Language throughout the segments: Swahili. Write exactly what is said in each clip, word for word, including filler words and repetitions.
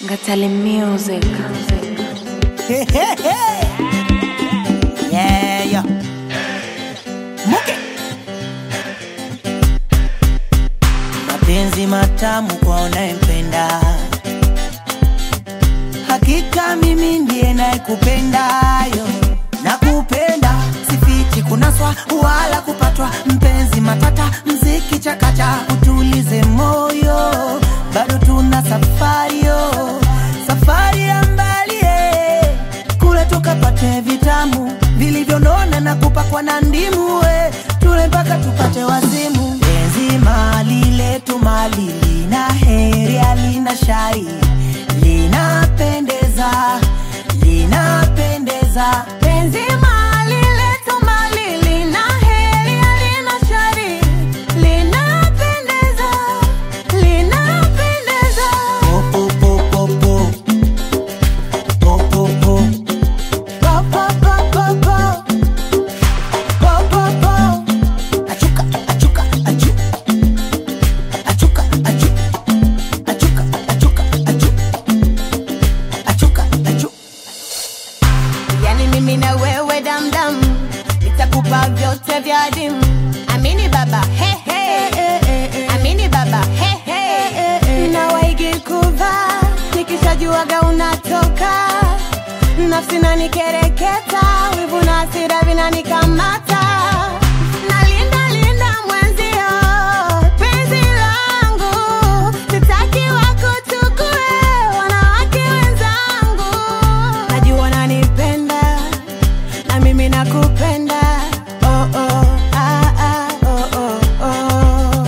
Gatali music. Hey, hey, hey. Yeah, yeah. Muke. Mapenzi matamu kwa unayempenda. Hakika mimi ndiye nayekupendayo. Nakupenda, sifichi kunaswa wala kupatwa. Mpenzi matata, mziki chakacha, utulize moyo. Bado tuna safari yo, safari ya mbali eh. Kule tukapate vitamu vilivyonona na kupakwa na ndimu eh. Tule mpaka tupate wazimu. Penzi mali letu mali lina heri halina shari. Linapendeza, linapendeza. Penzi mali letu mali lina heri halina shari. Linapendeza, linapendeza. Po po po po po. Po po po. Po po po po po. Po po po. Achuka achuka achu. Achuka achu. Achuka achuka achu. Achuka achu. Yani mimi na wewe damdam, nitakupa vyote vya adimu. Amini baba, he he. Amini baba, he he. Nawaigi kuvaa, nikishajuaga unatoka. Nafsi inanikereketa, wivu na hasira vinanikamata. Nalinda linda mwenzio, penzi langu. Sitaki wakuchukue, wanawake wenzangu. Najua unanipenda, na mimi nakupenda. Oh oh, ah ah, oh oh oh.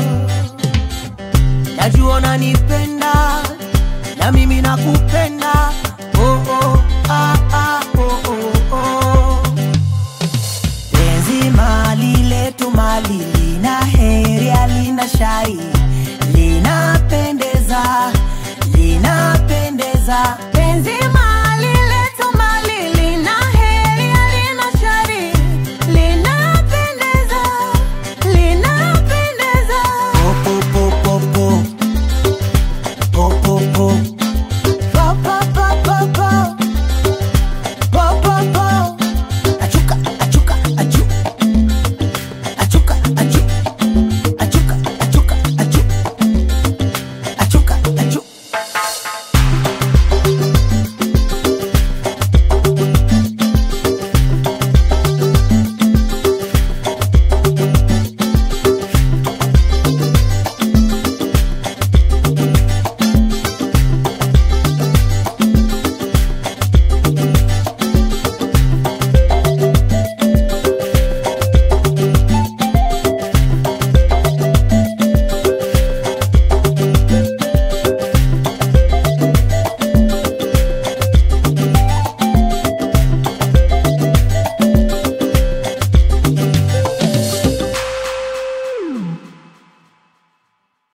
Najua unanipenda, na mimi nakupenda. Oh oh, ah ah, oh oh oh. Penzi mali letu mali lina heri halina shari. Linapendeza, linapendeza. Penzi mali letu mali lina heri halina shari. Linapendeza, linapendeza. Po po po po po. Po po po.